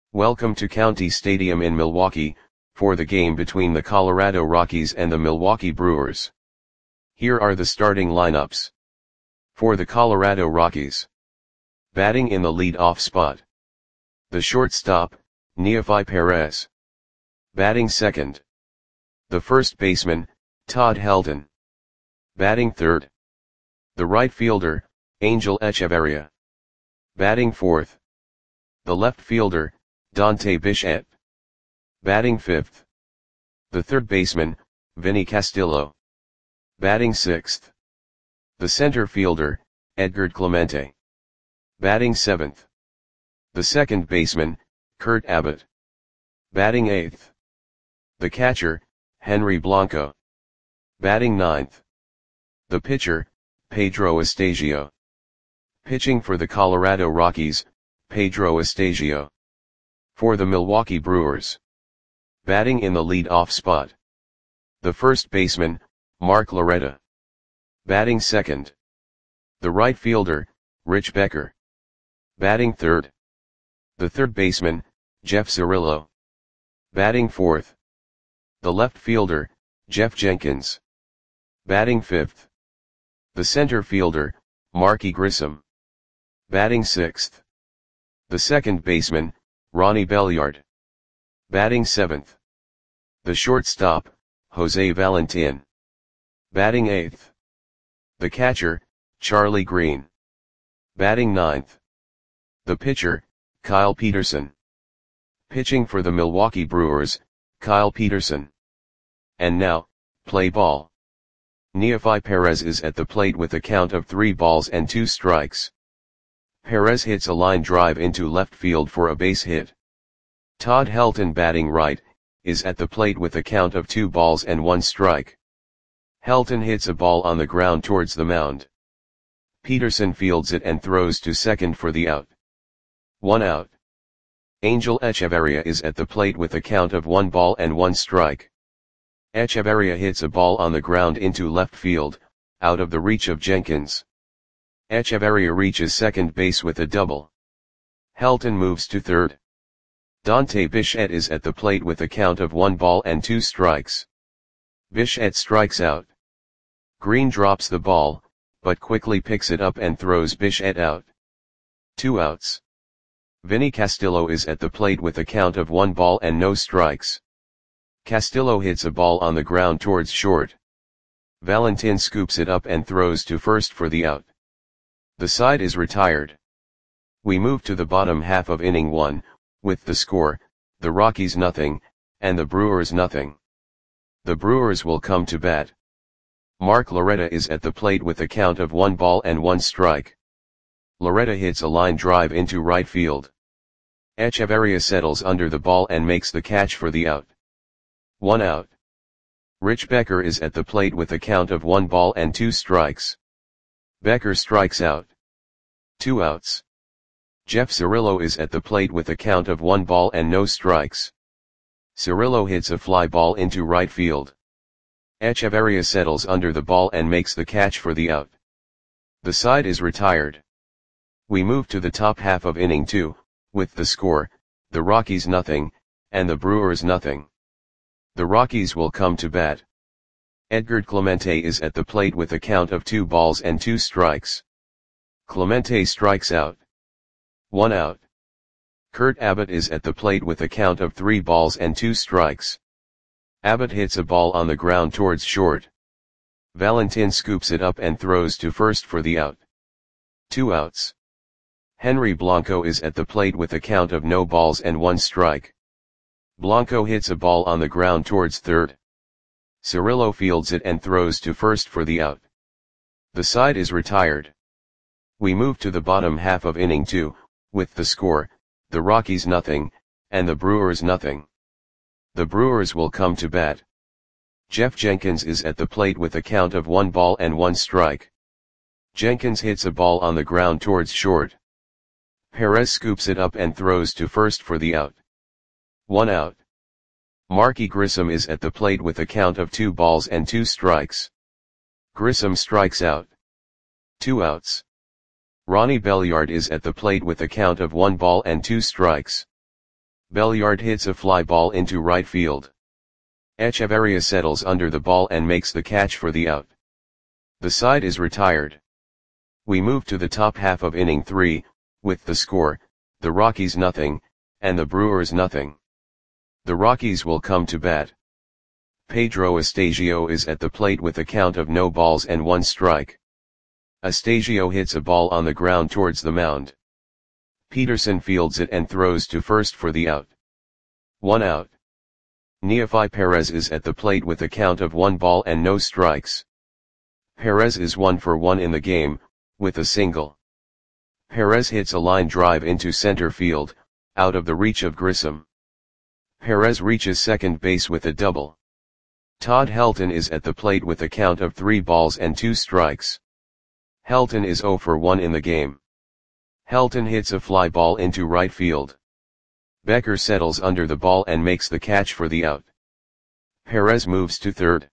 Welcome to County Stadium in Milwaukee, for the game between the Colorado Rockies and the Milwaukee Brewers. Here are the starting lineups. For the Colorado Rockies. Batting in the lead-off spot. The shortstop, Neofi Perez. Batting second. The first baseman, Todd Helton. Batting third. The right fielder, Angel Echeverria. Batting fourth. The left fielder, Dante Bichette. Batting fifth. The third baseman, Vinny Castillo. Batting sixth. The center fielder, Edgar Clemente. Batting seventh. The second baseman, Kurt Abbott. Batting eighth. The catcher, Henry Blanco. Batting ninth. The pitcher, Pedro Estasio. Pitching for the Colorado Rockies, Pedro Estasio. For the Milwaukee Brewers. Batting in the lead-off spot. The first baseman, Mark Loretta. Batting second. The right fielder, Rich Becker. Batting third. The third baseman, Jeff Cirillo. Batting fourth. The left fielder, Jeff Jenkins. Batting fifth. The center fielder, Marky Grissom. Batting sixth. The second baseman, Ronnie Belliard. Batting seventh. The shortstop, Jose Valentin. Batting eighth. The catcher, Charlie Green. Batting ninth. The pitcher, Kyle Peterson. Pitching for the Milwaukee Brewers, Kyle Peterson. And now, play ball. Neofi Perez is at the plate with a count of 3 balls and 2 strikes. Perez hits a line drive into left field for a base hit. Todd Helton, batting right, is at the plate with a count of 2 balls and 1 strike. Helton hits a ball on the ground towards the mound. Peterson fields it and throws to second for the out. 1 out. Angel Echeverria is at the plate with a count of 1 ball and 1 strike. Echeverria hits a ball on the ground into left field, out of the reach of Jenkins. Echeverria reaches second base with a double. Helton moves to third. Dante Bichette is at the plate with a count of 1 ball and 2 strikes. Bichette strikes out. Green drops the ball, but quickly picks it up and throws Bichette out. 2 outs. Vinny Castillo is at the plate with a count of 1 ball and no strikes. Castillo hits a ball on the ground towards short. Valentin scoops it up and throws to first for the out. The side is retired. We move to the bottom half of inning 1, with the score, the Rockies nothing, and the Brewers nothing. The Brewers will come to bat. Mark Loretta is at the plate with a count of 1 ball and 1 strike. Loretta hits a line drive into right field. Echeverria settles under the ball and makes the catch for the out. 1 out. Rich Becker is at the plate with a count of 1 ball and 2 strikes. Becker strikes out. 2 outs. Jeff Cirillo is at the plate with a count of 1 ball and no strikes. Cirillo hits a fly ball into right field. Echeverria settles under the ball and makes the catch for the out. The side is retired. We move to the top half of inning 2, with the score, the Rockies nothing, and the Brewers nothing. The Rockies will come to bat. Edgar Clemente is at the plate with a count of 2 balls and 2 strikes. Clemente strikes out. 1 out. Kurt Abbott is at the plate with a count of 3 balls and 2 strikes. Abbott hits a ball on the ground towards short. Valentin scoops it up and throws to first for the out. 2 outs. Henry Blanco is at the plate with a count of no balls and 1 strike. Blanco hits a ball on the ground towards third. Cirillo fields it and throws to first for the out. The side is retired. We move to the bottom half of inning 2, with the score, the Rockies nothing, and the Brewers nothing. The Brewers will come to bat. Jeff Jenkins is at the plate with a count of 1 ball and 1 strike. Jenkins hits a ball on the ground towards short. Perez scoops it up and throws to first for the out. 1 out. Marky Grissom is at the plate with a count of 2 balls and 2 strikes. Grissom strikes out. 2 outs. Ronnie Belliard is at the plate with a count of 1 ball and 2 strikes. Belliard hits a fly ball into right field. Echeverria settles under the ball and makes the catch for the out. The side is retired. We move to the top half of inning 3, with the score, the Rockies nothing, and the Brewers nothing. The Rockies will come to bat. Pedro Astasio is at the plate with a count of no balls and 1 strike. Astasio hits a ball on the ground towards the mound. Peterson fields it and throws to first for the out. 1 out. Neofi Perez is at the plate with a count of 1 ball and no strikes. Perez is 1 for 1 in the game, with a single. Perez hits a line drive into center field, out of the reach of Grissom. Perez reaches second base with a double. Todd Helton is at the plate with a count of 3 balls and 2 strikes. Helton is 0 for 1 in the game. Helton hits a fly ball into right field. Becker settles under the ball and makes the catch for the out. Perez moves to third.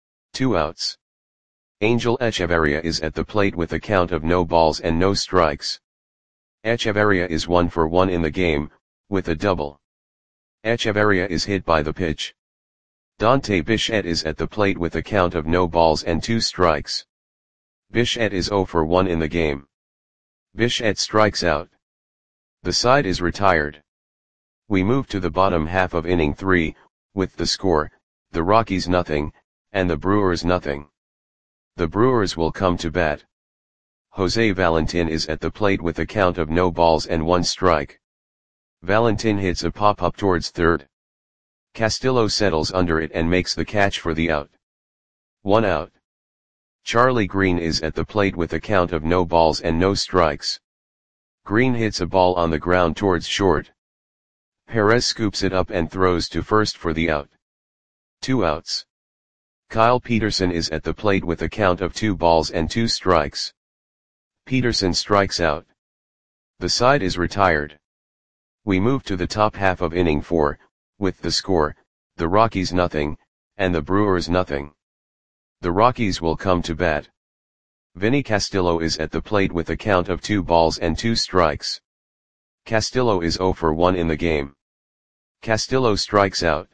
2 outs. Angel Echeverria is at the plate with a count of no balls and no strikes. Echeverria is 1 for 1 in the game, with a double. Echeverria is hit by the pitch. Dante Bichette is at the plate with a count of no balls and 2 strikes. Bichette is 0 for 1 in the game. Bichette strikes out. The side is retired. We move to the bottom half of inning 3, with the score, the Rockies nothing, and the Brewers nothing. The Brewers will come to bat. Jose Valentin is at the plate with a count of no balls and 1 strike. Valentin hits a pop-up towards third. Castillo settles under it and makes the catch for the out. 1 out. Charlie Green is at the plate with a count of no balls and no strikes. Green hits a ball on the ground towards short. Perez scoops it up and throws to first for the out. 2 outs. Kyle Peterson is at the plate with a count of 2 balls and 2 strikes. Peterson strikes out. The side is retired. We move to the top half of inning 4, with the score, the Rockies nothing, and the Brewers nothing. The Rockies will come to bat. Vinny Castillo is at the plate with a count of 2 balls and 2 strikes. Castillo is 0 for 1 in the game. Castillo strikes out.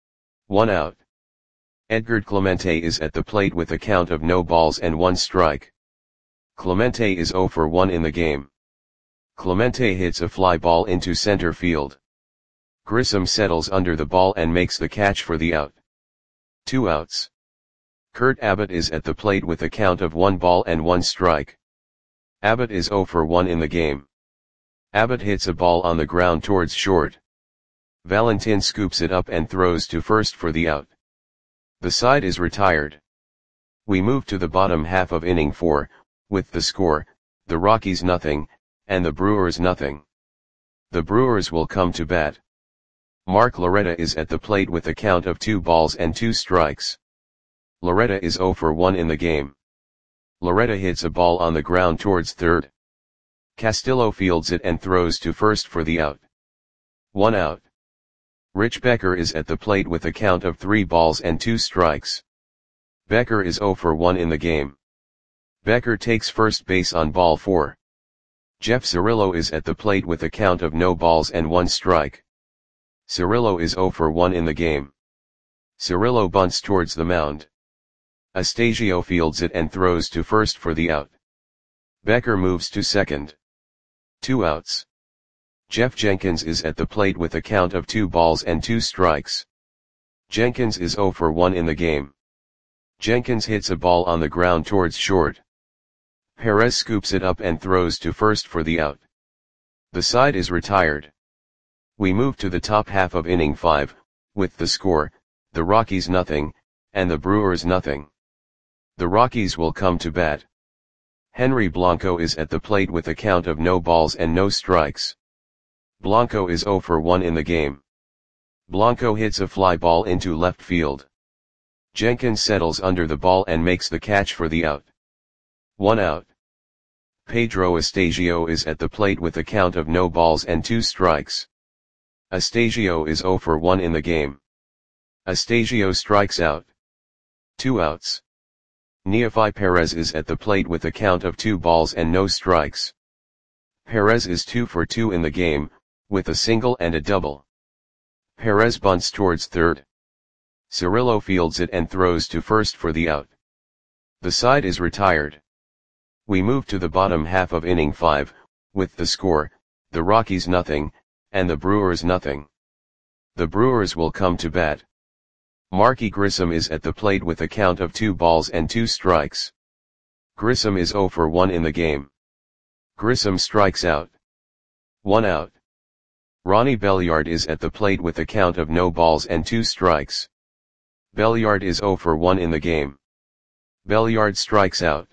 1 out. Edgar Clemente is at the plate with a count of no balls and 1 strike. Clemente is 0 for 1 in the game. Clemente hits a fly ball into center field. Grissom settles under the ball and makes the catch for the out. 2 outs. Kurt Abbott is at the plate with a count of 1 ball and 1 strike. Abbott is 0 for 1 in the game. Abbott hits a ball on the ground towards short. Valentin scoops it up and throws to first for the out. The side is retired. We move to the bottom half of inning 4, with the score, the Rockies nothing, and the Brewers nothing. The Brewers will come to bat. Mark Loretta is at the plate with a count of 2 balls and 2 strikes. Loretta is 0 for 1 in the game. Loretta hits a ball on the ground towards third. Castillo fields it and throws to first for the out. 1 out. Rich Becker is at the plate with a count of 3 balls and 2 strikes. Becker is 0 for 1 in the game. Becker takes first base on ball 4. Jeff Cirillo is at the plate with a count of no balls and 1 strike. Cirillo is 0 for 1 in the game. Cirillo bunts towards the mound. Astasio fields it and throws to first for the out. Becker moves to second. 2 outs. Jeff Jenkins is at the plate with a count of 2 balls and 2 strikes. Jenkins is 0 for 1 in the game. Jenkins hits a ball on the ground towards short. Perez scoops it up and throws to first for the out. The side is retired. We move to the top half of inning 5, with the score, the Rockies nothing, and the Brewers nothing. The Rockies will come to bat. Henry Blanco is at the plate with a count of no balls and no strikes. Blanco is 0 for 1 in the game. Blanco hits a fly ball into left field. Jenkins settles under the ball and makes the catch for the out. 1 out. Pedro Astasio is at the plate with a count of no balls and 2 strikes. Astasio is 0 for 1 in the game. Astasio strikes out. 2 outs. Neofi Perez is at the plate with a count of 2 balls and no strikes. Perez is 2 for 2 in the game, with a single and a double. Perez bunts towards third. Cirillo fields it and throws to first for the out. The side is retired. We move to the bottom half of inning 5, with the score, the Rockies nothing, and the Brewers nothing. The Brewers will come to bat. Marky Grissom is at the plate with a count of 2 balls and 2 strikes. Grissom is 0 for 1 in the game. Grissom strikes out. 1 out. Ronnie Belliard is at the plate with a count of no balls and 2 strikes. Belliard is 0 for 1 in the game. Belliard strikes out.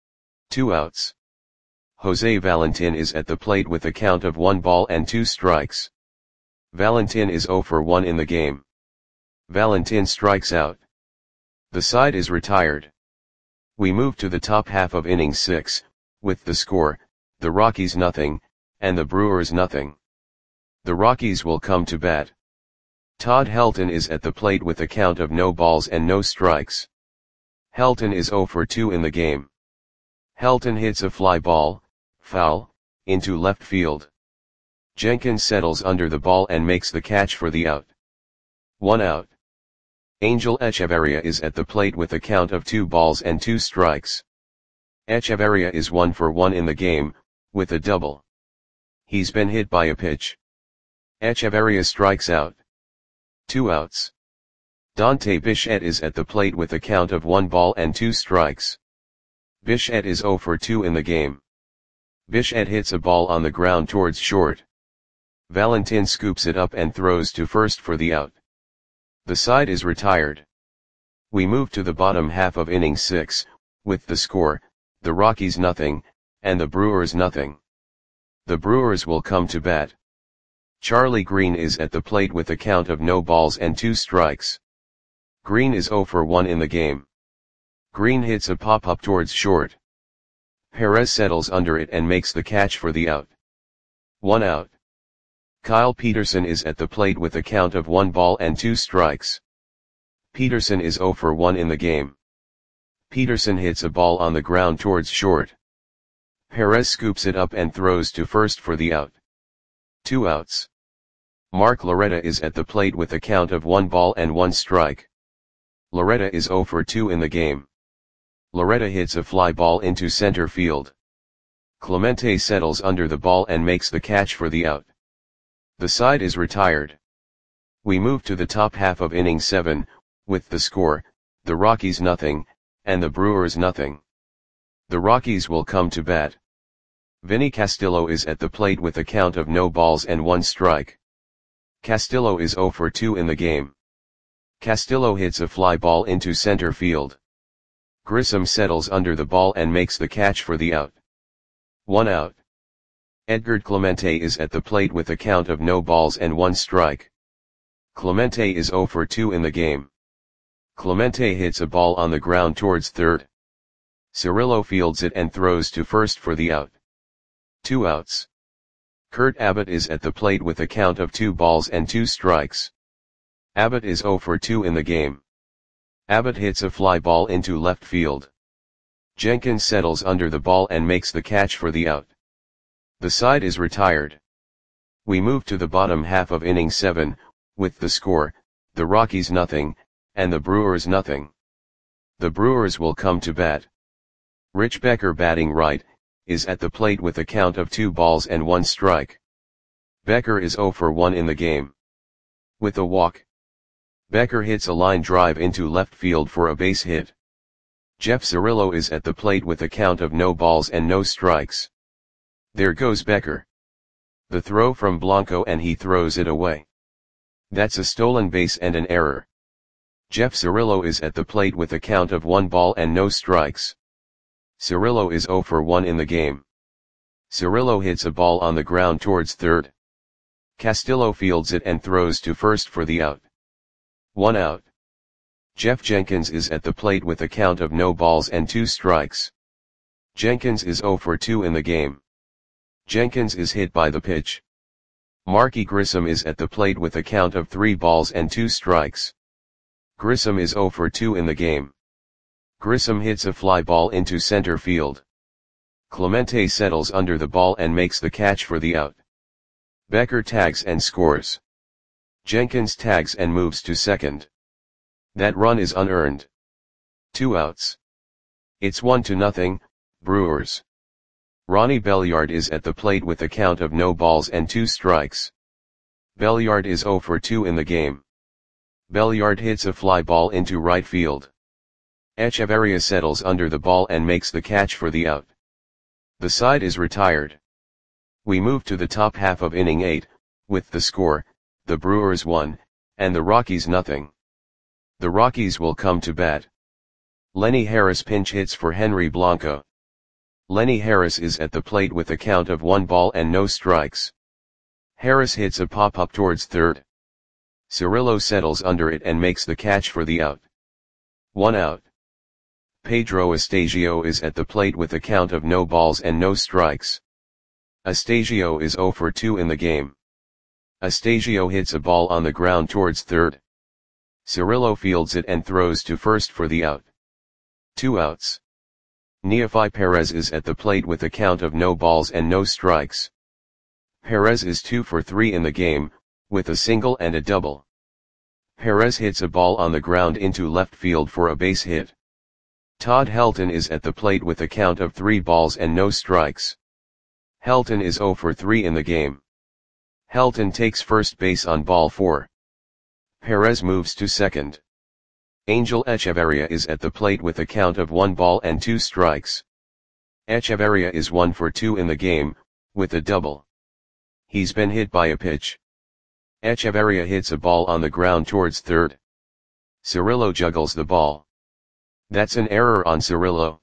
2 outs. Jose Valentin is at the plate with a count of 1 ball and 2 strikes. Valentin is 0 for 1 in the game. Valentin strikes out. The side is retired. We move to the top half of inning 6, with the score, the Rockies nothing, and the Brewers nothing. The Rockies will come to bat. Todd Helton is at the plate with a count of no balls and no strikes. Helton is 0 for 2 in the game. Helton hits a fly ball, foul, into left field. Jenkins settles under the ball and makes the catch for the out. 1 out. Angel Echeverria is at the plate with a count of 2 balls and 2 strikes. Echeverria is 1 for 1 in the game, with a double. He's been hit by a pitch. Echeverria strikes out. 2 outs. Dante Bichette is at the plate with a count of 1 ball and 2 strikes. Bichette is 0 for 2 in the game. Bichette hits a ball on the ground towards short. Valentin scoops it up and throws to first for the out. The side is retired. We move to the bottom half of inning 6, with the score, the Rockies nothing, and the Brewers nothing. The Brewers will come to bat. Charlie Green is at the plate with a count of no balls and 2 strikes. Green is 0 for 1 in the game. Green hits a pop-up towards short. Perez settles under it and makes the catch for the out. 1 out. Kyle Peterson is at the plate with a count of 1 ball and 2 strikes. Peterson is 0 for 1 in the game. Peterson hits a ball on the ground towards short. Perez scoops it up and throws to first for the out. 2 outs. Mark Loretta is at the plate with a count of 1 ball and 1 strike. Loretta is 0 for 2 in the game. Loretta hits a fly ball into center field. Clemente settles under the ball and makes the catch for the out. The side is retired. We move to the top half of inning 7, with the score, the Rockies nothing, and the Brewers nothing. The Rockies will come to bat. Vinny Castillo is at the plate with a count of no balls and 1 strike. Castillo is 0 for 2 in the game. Castillo hits a fly ball into center field. Grissom settles under the ball and makes the catch for the out. 1 out. Edgar Clemente is at the plate with a count of no balls and 1 strike. Clemente is 0 for 2 in the game. Clemente hits a ball on the ground towards third. Cirillo fields it and throws to first for the out. 2 outs. Kurt Abbott is at the plate with a count of 2 balls and 2 strikes. Abbott is 0 for 2 in the game. Abbott hits a fly ball into left field. Jenkins settles under the ball and makes the catch for the out. The side is retired. We move to the bottom half of inning 7, with the score, the Rockies nothing, and the Brewers nothing. The Brewers will come to bat. Rich Becker, batting right, is at the plate with a count of 2 balls and 1 strike. Becker is 0 for 1 in the game. With a walk, Becker hits a line drive into left field for a base hit. Jeff Cirillo is at the plate with a count of no balls and no strikes. There goes Becker. The throw from Blanco and he throws it away. That's a stolen base and an error. Jeff Cirillo is at the plate with a count of 1 ball and no strikes. Cirillo is 0 for 1 in the game. Cirillo hits a ball on the ground towards third. Castillo fields it and throws to first for the out. 1 out. Jeff Jenkins is at the plate with a count of no balls and 2 strikes. Jenkins is 0 for 2 in the game. Jenkins is hit by the pitch. Marky Grissom is at the plate with a count of 3 balls and 2 strikes. Grissom is 0 for 2 in the game. Grissom hits a fly ball into center field. Clemente settles under the ball and makes the catch for the out. Becker tags and scores. Jenkins tags and moves to second. That run is unearned. 2 outs. It's 1-0, Brewers. Ronnie Belliard is at the plate with a count of no balls and 2 strikes. Belliard is 0 for 2 in the game. Belliard hits a fly ball into right field. Echeverria settles under the ball and makes the catch for the out. The side is retired. We move to the top half of inning 8, with the score, the Brewers 1, and the Rockies 0. The Rockies will come to bat. Lenny Harris pinch hits for Henry Blanco. Lenny Harris is at the plate with a count of 1 ball and no strikes. Harris hits a pop-up towards third. Cirillo settles under it and makes the catch for the out. 1 out. Pedro Astasio is at the plate with a count of no balls and no strikes. Astasio is 0 for 2 in the game. Astasio hits a ball on the ground towards third. Cirillo fields it and throws to first for the out. 2 outs. Neefi Perez is at the plate with a count of no balls and no strikes. Perez is 2 for 3 in the game, with a single and a double. Perez hits a ball on the ground into left field for a base hit. Todd Helton is at the plate with a count of 3 balls and no strikes. Helton is 0 for 3 in the game. Helton takes first base on ball 4. Perez moves to second. Angel Echeverria is at the plate with a count of 1 ball and 2 strikes. Echeverria is 1 for 2 in the game, with a double. He's been hit by a pitch. Echeverria hits a ball on the ground towards third. Cirillo juggles the ball. That's an error on Cirillo.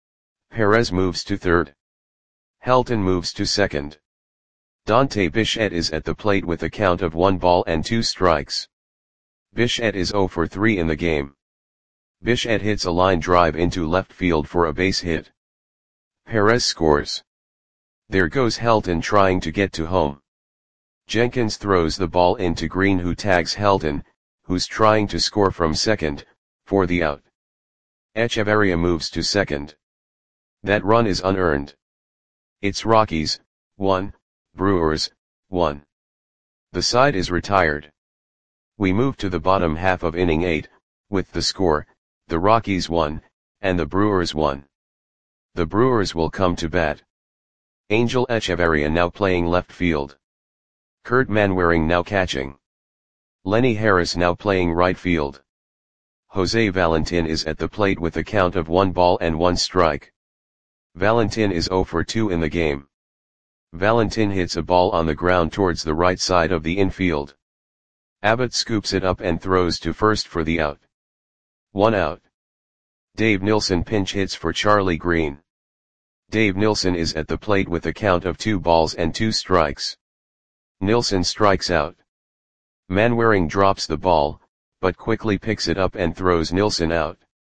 Perez moves to third. Helton moves to second. Dante Bichette is at the plate with a count of 1 ball and 2 strikes. Bichette is 0 for 3 in the game. Bichette hits a line drive into left field for a base hit. Perez scores. There goes Helton trying to get to home. Jenkins throws the ball into Green, who tags Helton, who's trying to score from second, for the out. Echeverria moves to second. That run is unearned. It's Rockies 1, Brewers 1. The side is retired. We move to the bottom half of inning 8, with the score, the Rockies 1, and the Brewers 1. The Brewers will come to bat. Angel Echeverria now playing left field. Kurt Manwaring now catching. Lenny Harris now playing right field. Jose Valentin is at the plate with a count of 1 ball and 1 strike. Valentin is 0 for 2 in the game. Valentin hits a ball on the ground towards the right side of the infield. Abbott scoops it up and throws to first for the out. 1 out. Dave Nilsson pinch hits for Charlie Green. Dave Nilsson is at the plate with a count of 2 balls and 2 strikes. Nilsson strikes out. Manwaring drops the ball, but quickly picks it up and throws Nilsson out.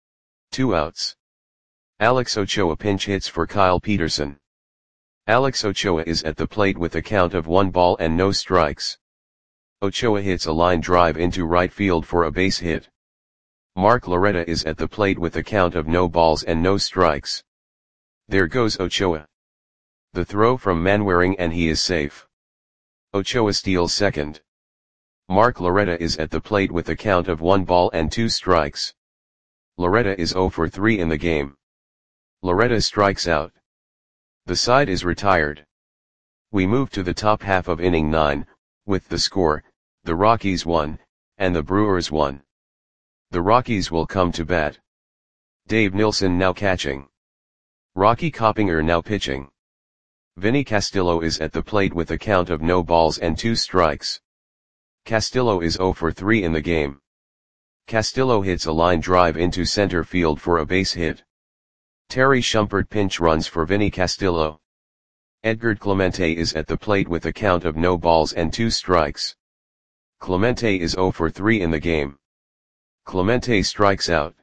2 outs. Alex Ochoa pinch hits for Kyle Peterson. Alex Ochoa is at the plate with a count of 1 ball and no strikes. Ochoa hits a line drive into right field for a base hit. Mark Loretta is at the plate with a count of no balls and no strikes. There goes Ochoa. The throw from Manwaring and he is safe. Ochoa steals second. Mark Loretta is at the plate with a count of 1 ball and 2 strikes. Loretta is 0 for 3 in the game. Loretta strikes out. The side is retired. We move to the top half of inning 9, with the score, the Rockies 1, and the Brewers 1. The Rockies will come to bat. Dave Nilsson now catching. Rocky Coppinger now pitching. Vinny Castillo is at the plate with a count of no balls and 2 strikes. Castillo is 0 for 3 in the game. Castillo hits a line drive into center field for a base hit. Terry Shumpert pinch runs for Vinny Castillo. Edgar Clemente is at the plate with a count of no balls and 2 strikes. Clemente is 0 for 3 in the game. Clemente strikes out.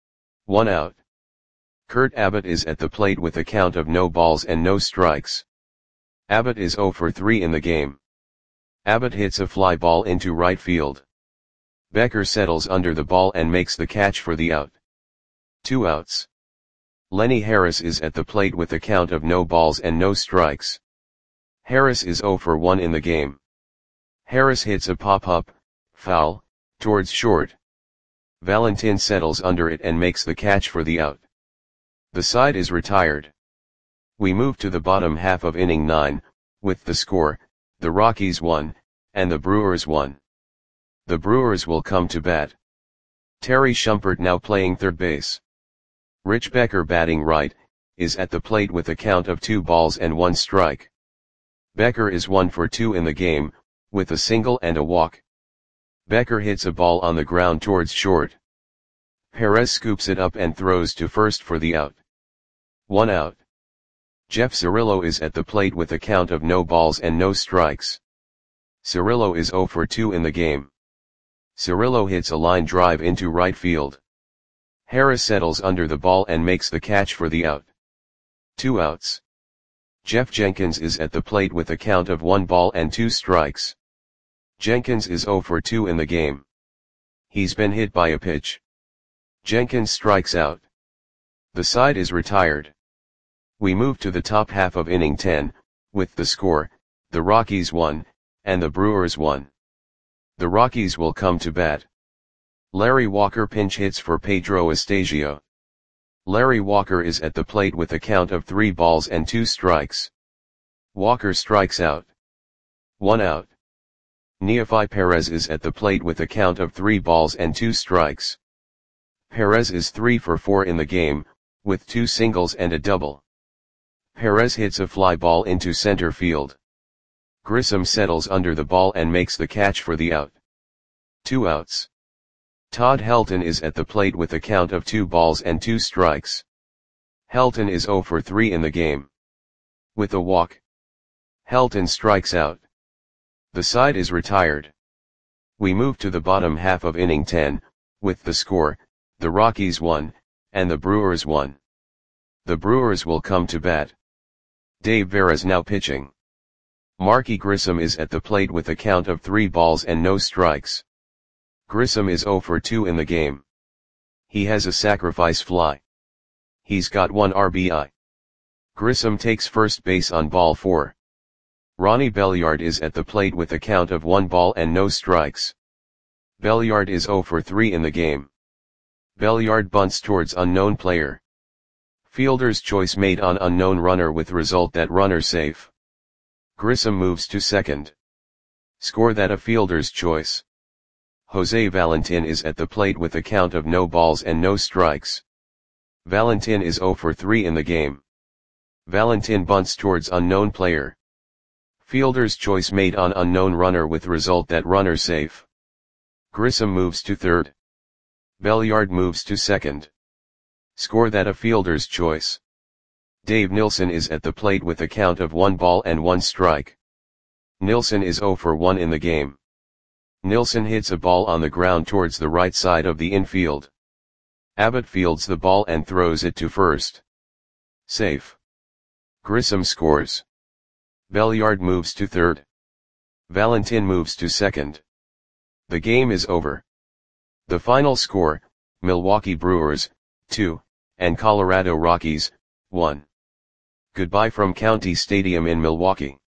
1 out. Kurt Abbott is at the plate with a count of no balls and no strikes. Abbott is 0 for 3 in the game. Abbott hits a fly ball into right field. Becker settles under the ball and makes the catch for the out. 2 outs. Lenny Harris is at the plate with a count of no balls and no strikes. Harris is 0 for 1 in the game. Harris hits a pop-up, Foul, towards short. Valentin settles under it and makes the catch for the out. The side is retired. We move to the bottom half of inning 9, with the score, the Rockies 1, and the Brewers 1. The Brewers will come to bat. Terry Shumpert now playing third base. Rich Becker batting right, is at the plate with a count of 2 balls and 1 strike. Becker is 1 for 2 in the game, with a single and a walk. Becker hits a ball on the ground towards short. Perez scoops it up and throws to first for the out. 1 out. Jeff Cirillo is at the plate with a count of no balls and no strikes. Cirillo is 0 for 2 in the game. Cirillo hits a line drive into right field. Harris settles under the ball and makes the catch for the out. 2 outs. Jeff Jenkins is at the plate with a count of 1 ball and 2 strikes. Jenkins is 0 for 2 in the game. He's been hit by a pitch. Jenkins strikes out. The side is retired. We move to the top half of inning 10, with the score, the Rockies 1, and the Brewers 1. The Rockies will come to bat. Larry Walker pinch hits for Pedro Estasio. Larry Walker is at the plate with a count of 3 balls and 2 strikes. Walker strikes out. 1 out. Neofi Perez is at the plate with a count of 3 balls and 2 strikes. Perez is 3 for 4 in the game, with 2 singles and a double. Perez hits a fly ball into center field. Grissom settles under the ball and makes the catch for the out. 2 outs. Todd Helton is at the plate with a count of 2 balls and 2 strikes. Helton is 0 for 3 in the game. With a walk. Helton strikes out. The side is retired. We move to the bottom half of inning 10, with the score, the Rockies 1, and the Brewers 1. The Brewers will come to bat. Dave Veras now pitching. Marky Grissom is at the plate with a count of 3 balls and no strikes. Grissom is 0 for 2 in the game. He has a sacrifice fly. He's got 1 RBI. Grissom takes first base on ball 4. Ronnie Belliard is at the plate with a count of 1 ball and no strikes. Belliard is 0 for 3 in the game. Belliard bunts towards unknown player. Fielder's choice made on unknown runner with result that runner safe. Grissom moves to second. Score that a fielder's choice. Jose Valentin is at the plate with a count of no balls and no strikes. Valentin is 0 for 3 in the game. Valentin bunts towards unknown player. Fielder's choice made on unknown runner with result that runner safe. Grissom moves to third. Belliard moves to second. Score that a fielder's choice. Dave Nilsson is at the plate with a count of 1 ball and 1 strike. Nilsson is 0 for 1 in the game. Nilsson hits a ball on the ground towards the right side of the infield. Abbott fields the ball and throws it to first. Safe. Grissom scores. Belliard moves to third. Valentin moves to second. The game is over. The final score, Milwaukee Brewers, 2, and Colorado Rockies, 1. Goodbye from County Stadium in Milwaukee.